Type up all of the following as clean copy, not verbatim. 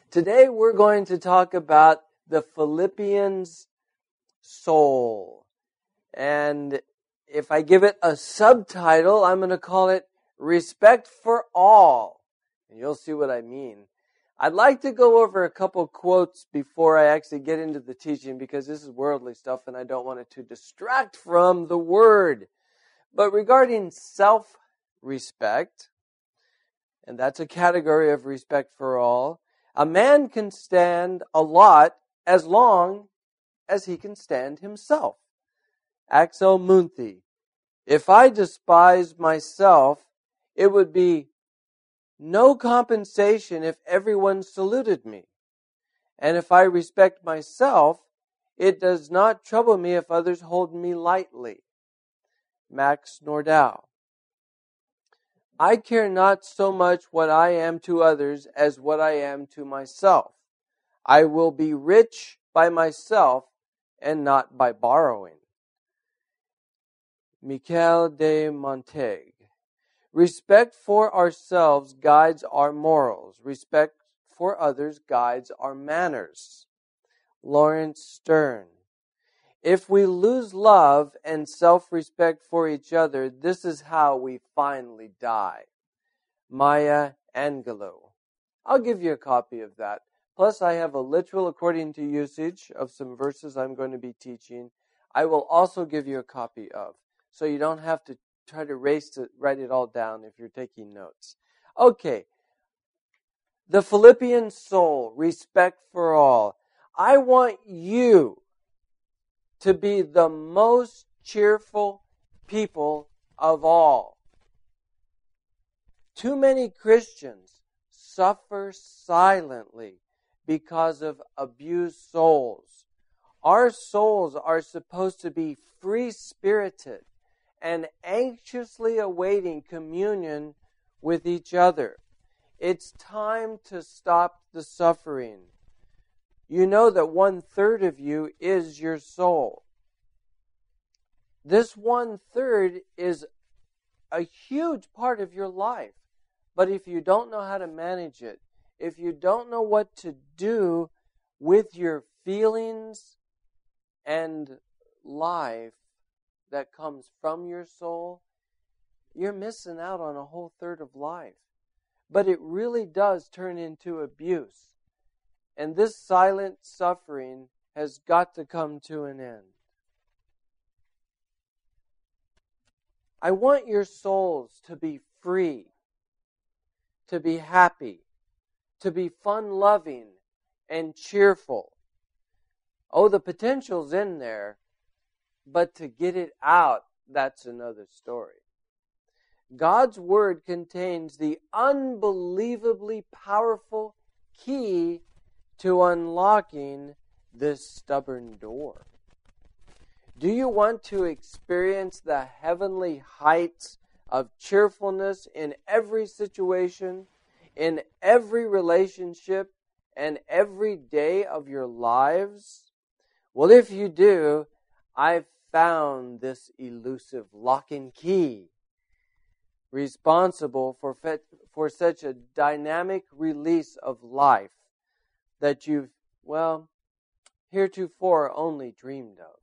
Today we're going to talk about the Philippians soul. And if I give it a subtitle, I'm going to call it Respect for All. And you'll see what I mean. I'd like to go over a couple quotes before I actually get into the teaching because this is worldly stuff and I don't want it to distract from the Word. But regarding self-respect, and that's a category of respect for all, a man can stand a lot as long as he can stand himself. Axel Munthe. If I despised myself, it would be no compensation if everyone saluted me. And if I respect myself, it does not trouble me if others hold me lightly. Max Nordau. I care not so much what I am to others as what I am to myself. I will be rich by myself and not by borrowing. Michel de Montaigne. Respect for ourselves guides our morals. Respect for others guides our manners. Lawrence Stern. If we lose love and self-respect for each other, this is how we finally die. Maya Angelou. I'll give you a copy of that. Plus, I have a literal according to usage of some verses I'm going to be teaching. I will also give you a copy of, so you don't have to try to write it all down if you're taking notes. Okay. The Philippian soul, respect for all. I want you to be the most cheerful people of all. Too many Christians suffer silently because of abused souls. Our souls are supposed to be free-spirited and anxiously awaiting communion with each other. It's time to stop the suffering. You know that 1/3 of you is your soul. This 1/3 is a huge part of your life. But if you don't know how to manage it, if you don't know what to do with your feelings and life that comes from your soul, you're missing out on a whole third of life. But it really does turn into abuse. And this silent suffering has got to come to an end. I want your souls to be free, to be happy, to be fun-loving and cheerful. Oh, the potential's in there, but to get it out, that's another story. God's Word contains the unbelievably powerful key to unlocking this stubborn door. Do you want to experience the heavenly heights of cheerfulness in every situation, in every relationship, and every day of your lives? Well, if you do, I've found this elusive lock and key responsible for such a dynamic release of life that you've, heretofore only dreamed of.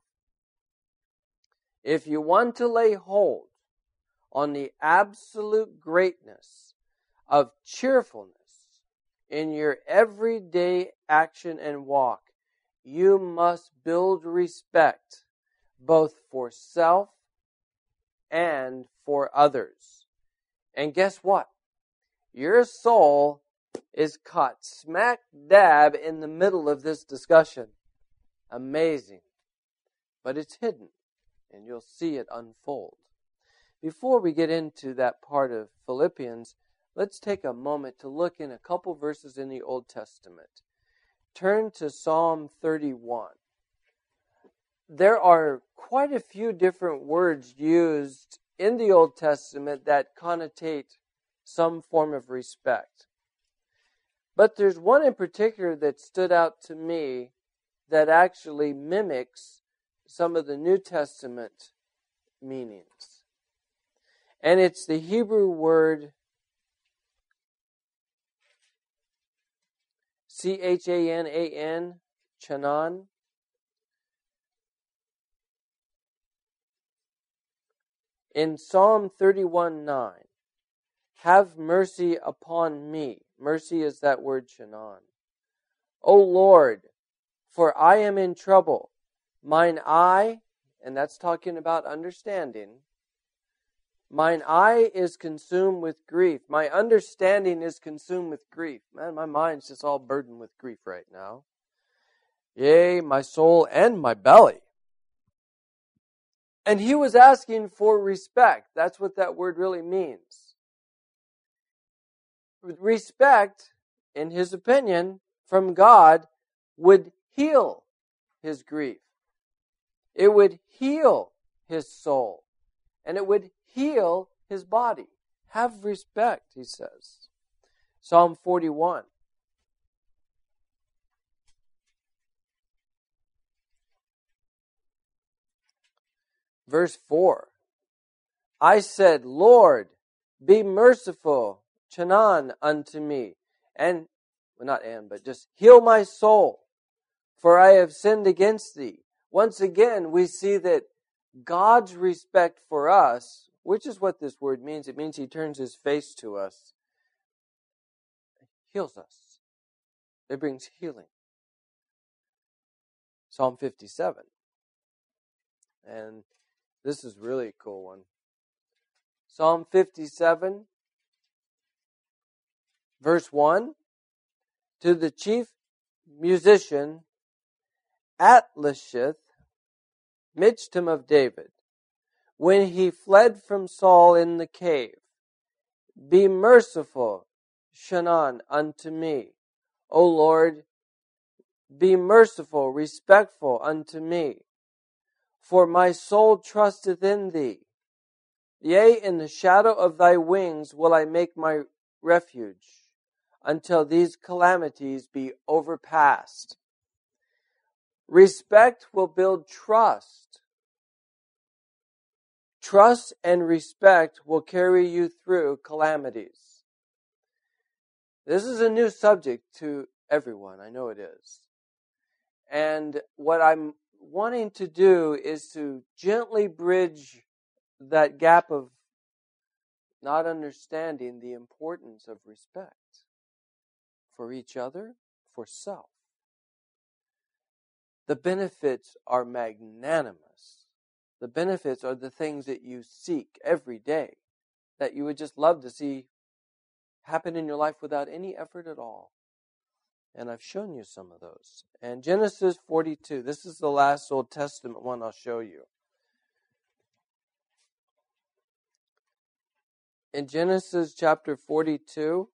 If you want to lay hold on the absolute greatness of cheerfulness in your everyday action and walk, you must build respect both for self and for others. And guess what? Your soul is caught smack dab in the middle of this discussion. Amazing. But it's hidden, and you'll see it unfold. Before we get into that part of Philippians, let's take a moment to look in a couple verses in the Old Testament. Turn to Psalm 31. There are quite a few different words used in the Old Testament that connotate some form of respect. But there's one in particular that stood out to me that actually mimics some of the New Testament meanings. And it's the Hebrew word Chanan, Chanan. In Psalm 31:9, have mercy upon me. Mercy is that word Chanan. O Lord, for I am in trouble. Mine eye, and that's talking about understanding, mine eye is consumed with grief. My understanding is consumed with grief. Man, my mind's just all burdened with grief right now. Yea, my soul and my belly. And he was asking for respect. That's what that word really means. Respect, in his opinion, from God would heal his grief. It would heal his soul. And it would heal his body. Have respect, he says. Psalm 41. Verse 4. I said, Lord, be merciful, Chanan, unto me. And, but just heal my soul, for I have sinned against thee. Once again, we see that God's respect for us, which is what this word means. It means he turns his face to us, heals us. It brings healing. Psalm 57. And this is really a cool one. Psalm 57, verse 1. To the chief musician, Atlishith, Michtam of David, when he fled from Saul in the cave, be merciful, Chanan, unto me. O Lord, be merciful, respectful unto me. For my soul trusteth in thee. Yea, in the shadow of thy wings will I make my refuge, until these calamities be overpassed. Respect will build trust. Trust and respect will carry you through calamities. This is a new subject to everyone. I know it is. And what I'm wanting to do is to gently bridge that gap of not understanding the importance of respect for each other, for self. The benefits are magnanimous. The benefits are the things that you seek every day, that you would just love to see happen in your life without any effort at all. And I've shown you some of those. And Genesis 42, this is the last Old Testament one I'll show you. In Genesis chapter 42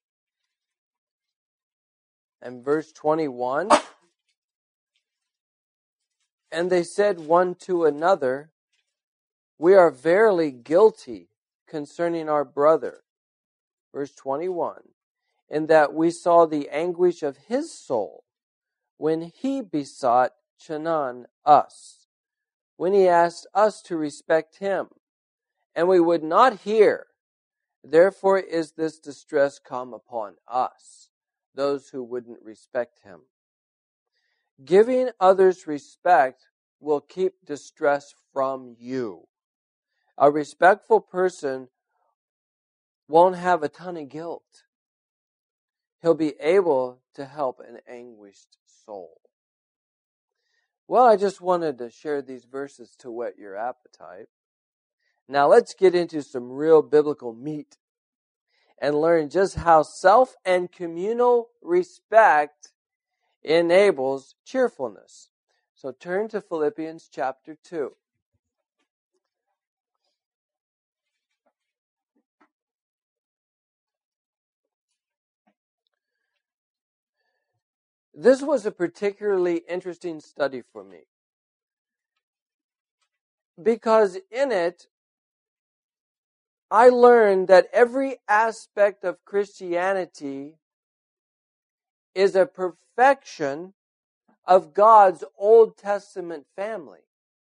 and verse 21, and they said one to another, we are verily guilty concerning our brother. Verse 21, in that we saw the anguish of his soul when he besought Chanan us, when he asked us to respect him, and we would not hear. Therefore is this distress come upon us, those who wouldn't respect him. Giving others respect will keep distress from you. A respectful person won't have a ton of guilt. He'll be able to help an anguished soul. Well, I just wanted to share these verses to whet your appetite. Now let's get into some real biblical meat and learn just how self and communal respect enables cheerfulness. So turn to Philippians chapter 2. This was a particularly interesting study for me, because in it, I learned that every aspect of Christianity is a perfection of God's Old Testament family.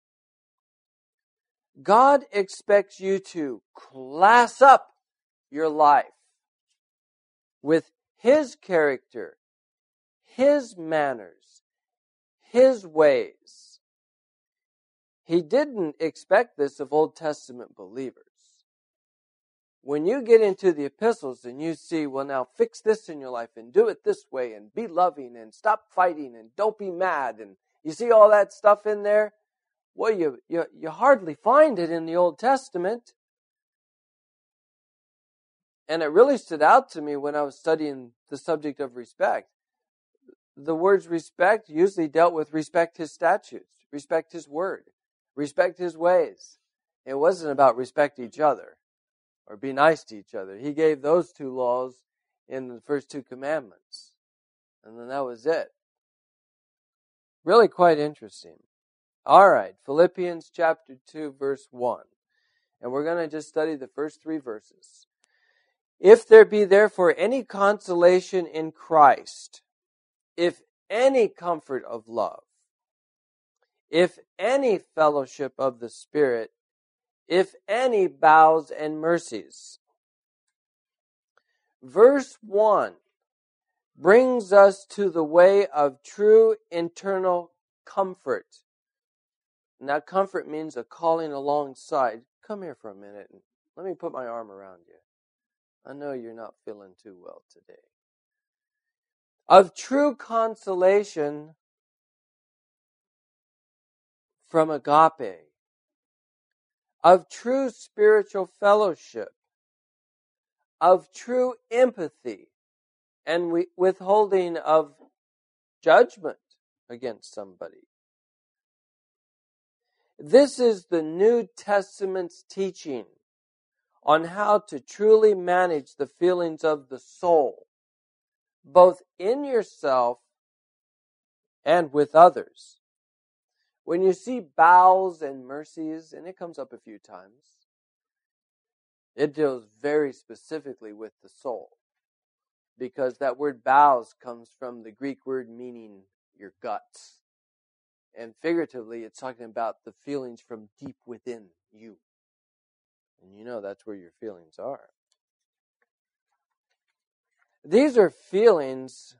God expects you to class up your life with His character, His manners, His ways. He didn't expect this of Old Testament believers. When you get into the epistles and you see, well, now fix this in your life and do it this way and be loving and stop fighting and don't be mad, and you see all that stuff in there, well, you hardly find it in the Old Testament. And it really stood out to me when I was studying the subject of respect. The words respect usually dealt with respect His statutes, respect His word, respect His ways. It wasn't about respect each other or be nice to each other. He gave those two laws in the first two commandments. And then that was it. Really quite interesting. All right, Philippians chapter 2, verse 1. And we're going to just study the first 3 verses. If there be therefore any consolation in Christ, if any comfort of love, if any fellowship of the Spirit, if any bowels and mercies. Verse 1 brings us to the way of true internal comfort. Now, comfort means a calling alongside. Come here for a minute and let me put my arm around you. I know you're not feeling too well today. Of true consolation from agape. Of true spiritual fellowship. Of true empathy and withholding of judgment against somebody. This is the New Testament's teaching on how to truly manage the feelings of the soul, both in yourself and with others. When you see bowels and mercies, and it comes up a few times, it deals very specifically with the soul, because that word bowels comes from the Greek word meaning your guts. And figuratively, it's talking about the feelings from deep within you. And you know that's where your feelings are. These are feelings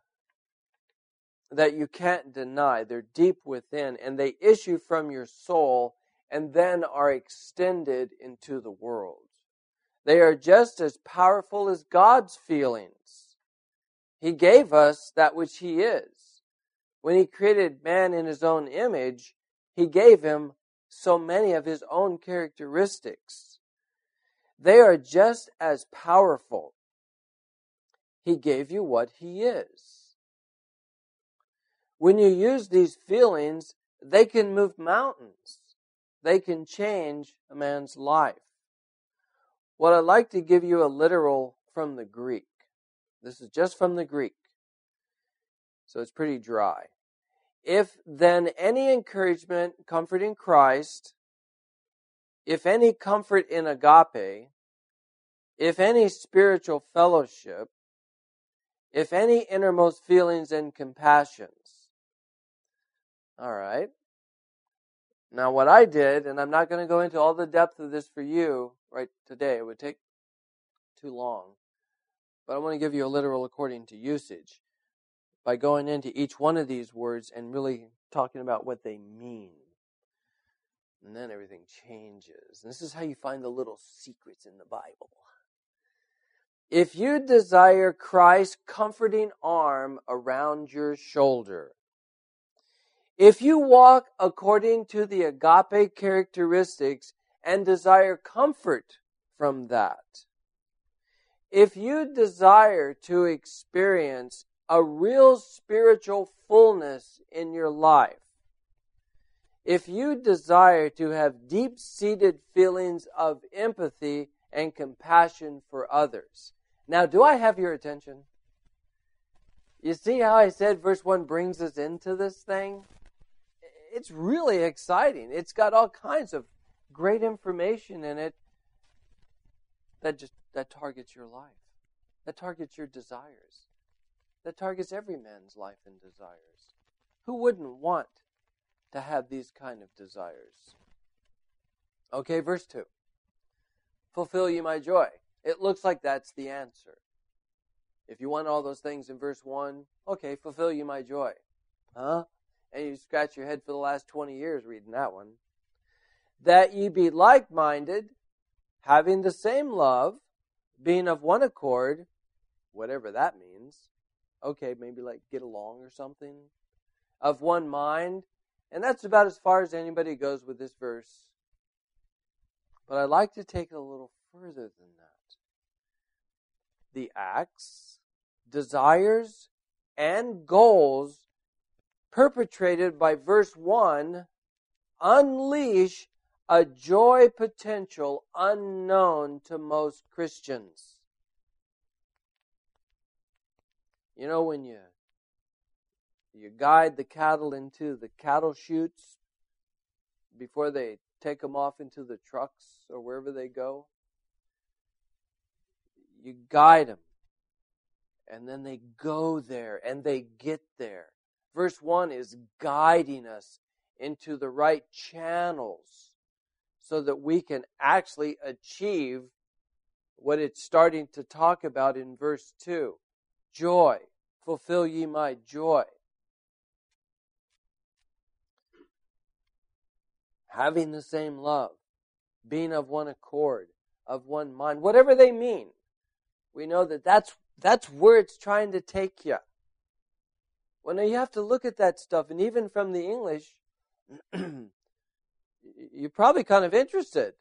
that you can't deny. They're deep within, and they issue from your soul and then are extended into the world. They are just as powerful as God's feelings. He gave us that which He is. When He created man in His own image, He gave him so many of His own characteristics. They are just as powerful. He gave you what He is. When you use these feelings, they can move mountains. They can change a man's life. Well, I'd like to give you a literal from the Greek. This is just from the Greek. So it's pretty dry. If then any encouragement, comfort in Christ, if any comfort in agape, if any spiritual fellowship, if any innermost feelings and compassions. All right. Now what I did, and I'm not going to go into all the depth of this for you right today, it would take too long, but I want to give you a literal according to usage by going into each one of these words and really talking about what they mean. And then everything changes. And this is how you find the little secrets in the Bible. If you desire Christ's comforting arm around your shoulder, if you walk according to the agape characteristics and desire comfort from that, if you desire to experience a real spiritual fullness in your life, if you desire to have deep-seated feelings of empathy and compassion for others. Now, do I have your attention? You see how I said verse 1 brings us into this thing? It's really exciting. It's got all kinds of great information in it that targets your life, that targets your desires, that targets every man's life and desires. Who wouldn't want to have these kind of desires? Okay, verse 2. Fulfill you my joy. It looks like that's the answer. If you want all those things in verse 1, okay, fulfill you my joy. Huh? And you scratch your head for the last 20 years reading that one. That ye be like-minded, having the same love, being of one accord, whatever that means. Okay, maybe like get along or something. Of one mind. And that's about as far as anybody goes with this verse. But I'd like to take it a little further than that. The acts, desires, and goals perpetrated by verse 1 unleash a joy potential unknown to most Christians. You know, when you guide the cattle into the cattle chutes before they take them off into the trucks or wherever they go, you guide them, and then they go there, and they get there. Verse 1 is guiding us into the right channels so that we can actually achieve what it's starting to talk about in verse 2. Joy. Fulfill ye my joy. Having the same love. Being of one accord. Of one mind. Whatever they mean. We know that that's where it's trying to take you. Well, now you have to look at that stuff, and even from the English, you're probably kind of interested.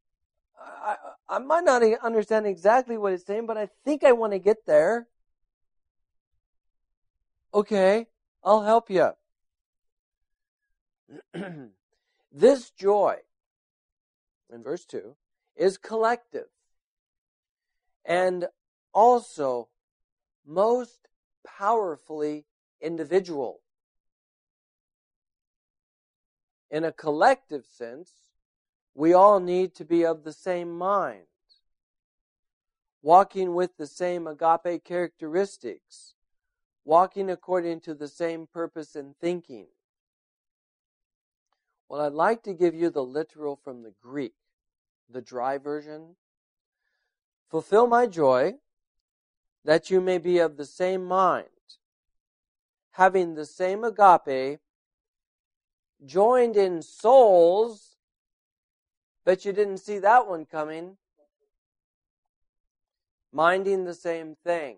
I might not understand exactly what it's saying, but I think I want to get there. Okay, I'll help you. This joy, in verse 2, is collective and also most powerfully individual. In a collective sense, we all need to be of the same mind, walking with the same agape characteristics, walking according to the same purpose and thinking. Well, I'd like to give you the literal from the Greek, the dry version. Fulfill my joy, that you may be of the same mind, having the same agape, joined in souls. Bet you didn't see that one coming. Minding the same thing.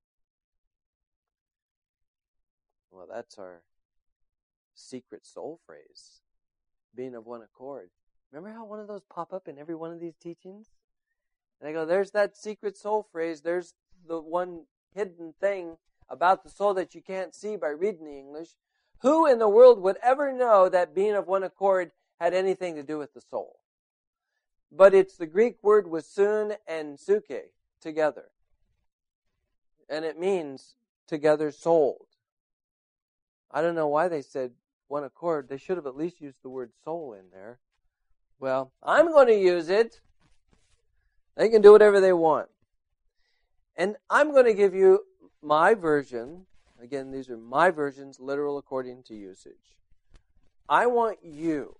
Well, that's our secret soul phrase. Being of one accord. Remember how one of those pop up in every one of these teachings? And I go, there's that secret soul phrase. There's the one hidden thing about the soul that you can't see by reading the English. Who in the world would ever know that being of one accord had anything to do with the soul? But it's the Greek word wasun and suke, together. And it means together souled. I don't know why they said one accord. They should have at least used the word soul in there. Well, I'm going to use it. They can do whatever they want. And I'm going to give you my version. Again, these are my versions, literal according to usage. I want you,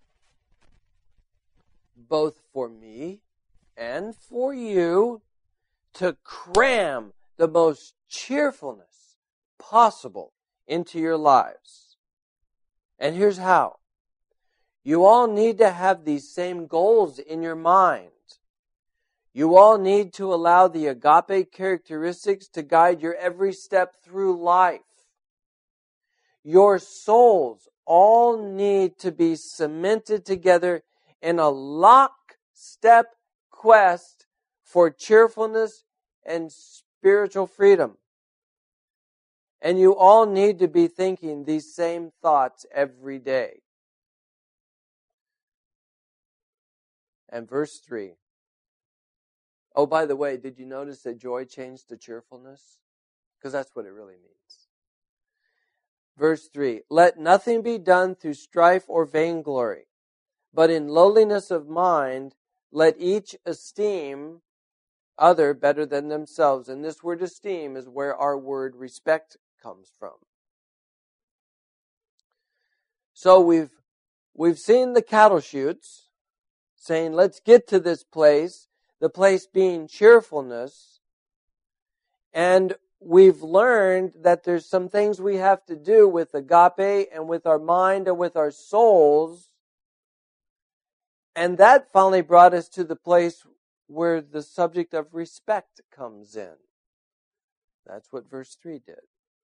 both for me and for you, to cram the most cheerfulness possible into your lives. And here's how. You all need to have these same goals in your mind. You all need to allow the agape characteristics to guide your every step through life. Your souls all need to be cemented together in a lockstep quest for cheerfulness and spiritual freedom. And you all need to be thinking these same thoughts every day. And verse 3. Oh, by the way, did you notice that joy changed to cheerfulness? Because that's what it really means. Verse 3. Let nothing be done through strife or vainglory, but in lowliness of mind, let each esteem other better than themselves. And this word esteem is where our word respect comes from. So we've seen the cattle chutes saying, let's get to this place, the place being cheerfulness. And we've learned that there's some things we have to do with agape and with our mind and with our souls. And that finally brought us to the place where the subject of respect comes in. That's what verse 3 did.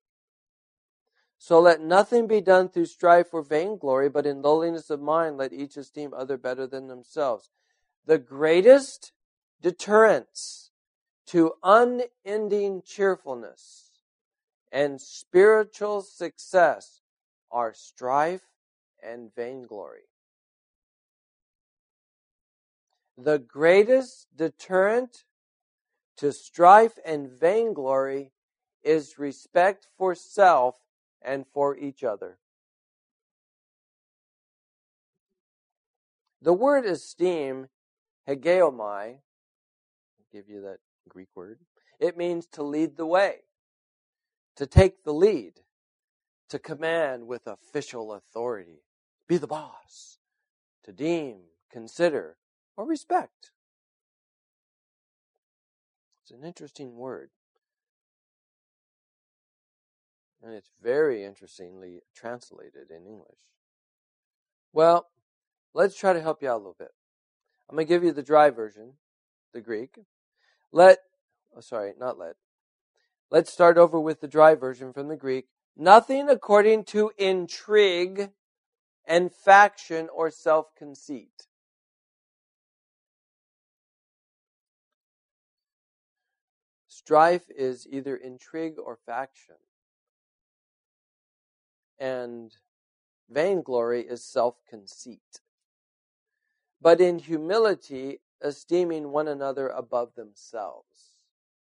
So let nothing be done through strife or vainglory, but in lowliness of mind let each esteem other better than themselves. The greatest deterrents to unending cheerfulness and spiritual success are strife and vainglory. The greatest deterrent to strife and vainglory is respect for self and for each other. The word esteem, hegeomai, I'll give you that Greek word, it means to lead the way, to take the lead, to command with official authority, be the boss, to deem, consider, or respect. It's an interesting word. And it's very interestingly translated in English. Well, let's try to help you out a little bit. I'm going to give you the dry version, the Greek. Let's start over with the dry version from the Greek. Nothing according to intrigue and faction or self-conceit. Strife is either intrigue or faction. And vainglory is self-conceit. But in humility, esteeming one another above themselves.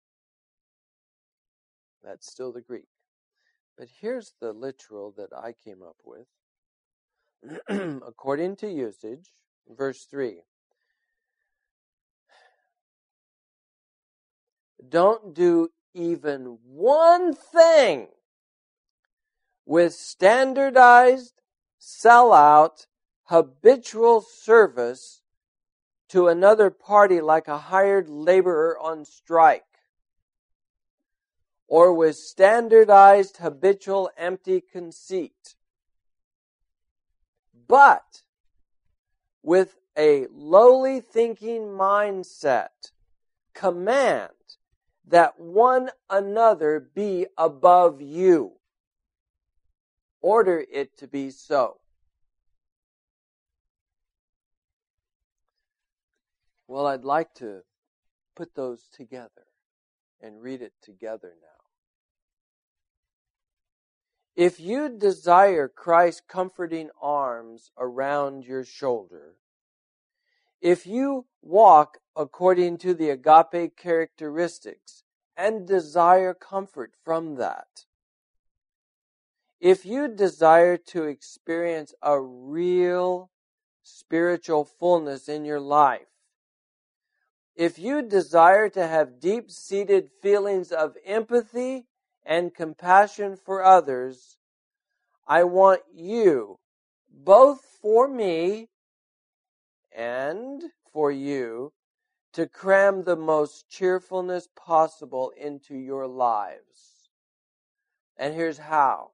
That's still the Greek. But here's the literal that I came up with. According to usage, verse 3. Don't do even one thing with standardized, sellout, habitual service to another party like a hired laborer on strike, or with standardized, habitual, empty conceit, but with a lowly thinking mindset, command that one another be above you. Order it to be so. Well, I'd like to put those together and read it together now. If you desire Christ's comforting arms around your shoulder, if you walk according to the agape characteristics and desire comfort from that, if you desire to experience a real spiritual fullness in your life, if you desire to have deep-seated feelings of empathy and compassion for others, I want you, both for me and for you, to cram the most cheerfulness possible into your lives. And here's how.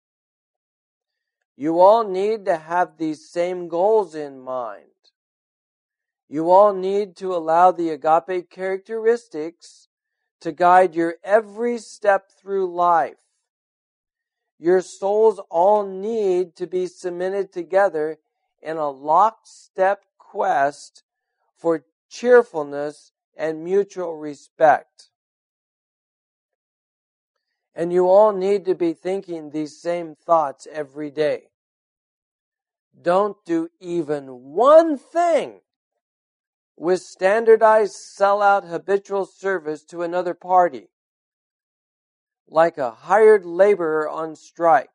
You all need to have these same goals in mind. You all need to allow the agape characteristics to guide your every step through life. Your souls all need to be cemented together in a lockstep quest for cheerfulness and mutual respect. And you all need to be thinking these same thoughts every day. Don't do even one thing with standardized sellout habitual service to another party, like a hired laborer on strike,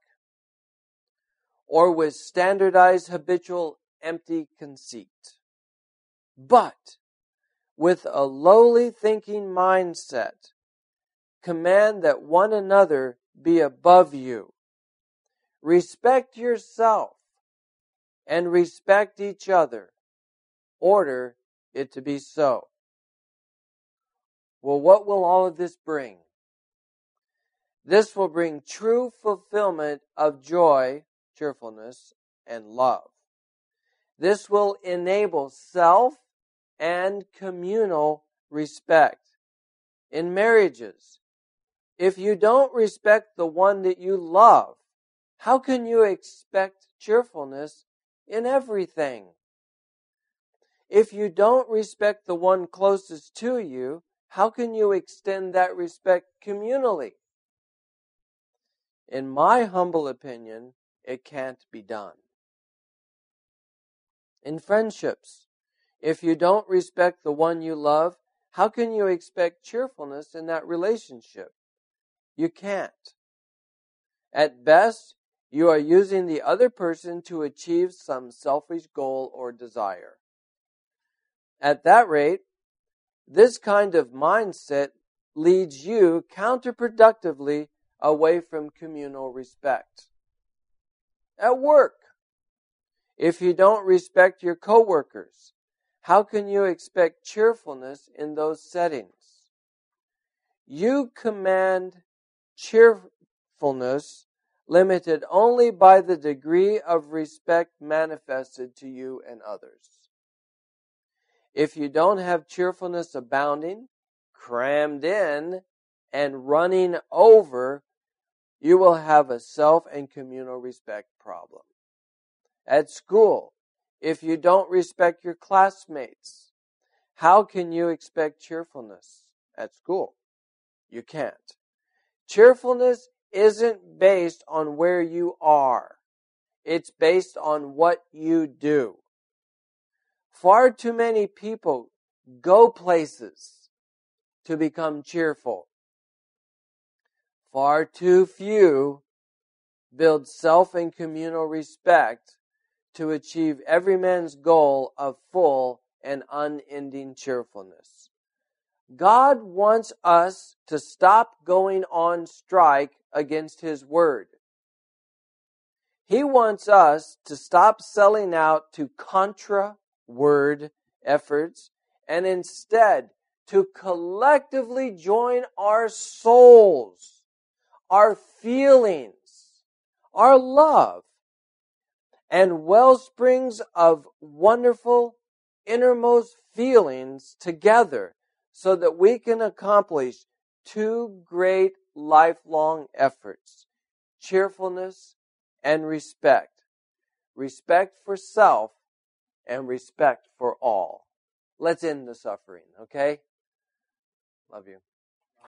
or with standardized habitual empty conceit, but with a lowly thinking mindset, command that one another be above you. Respect yourself and respect each other. Order it to be so. Well, what will all of this bring? This will bring true fulfillment of joy, cheerfulness, and love. This will enable self and communal respect. In marriages, if you don't respect the one that you love, how can you expect cheerfulness in everything? If you don't respect the one closest to you, how can you extend that respect communally? In my humble opinion, it can't be done. In friendships, if you don't respect the one you love, how can you expect cheerfulness in that relationship? You can't. At best, you are using the other person to achieve some selfish goal or desire. At that rate, this kind of mindset leads you counterproductively away from communal respect. At work, if you don't respect your coworkers, how can you expect cheerfulness in those settings? You command cheerfulness limited only by the degree of respect manifested to you and others. If you don't have cheerfulness abounding, crammed in, and running over, you will have a self and communal respect problem. At school, if you don't respect your classmates, how can you expect cheerfulness at school? You can't. Cheerfulness isn't based on where you are. It's based on what you do. Far too many people go places to become cheerful. Far too few build self and communal respect to achieve every man's goal of full and unending cheerfulness. God wants us to stop going on strike against His Word. He wants us to stop selling out to contra-word efforts and instead to collectively join our souls, our feelings, our love, and wellsprings of wonderful innermost feelings together so that we can accomplish two great lifelong efforts: cheerfulness and respect. Respect for self and respect for all. Let's end the suffering, okay? Love you.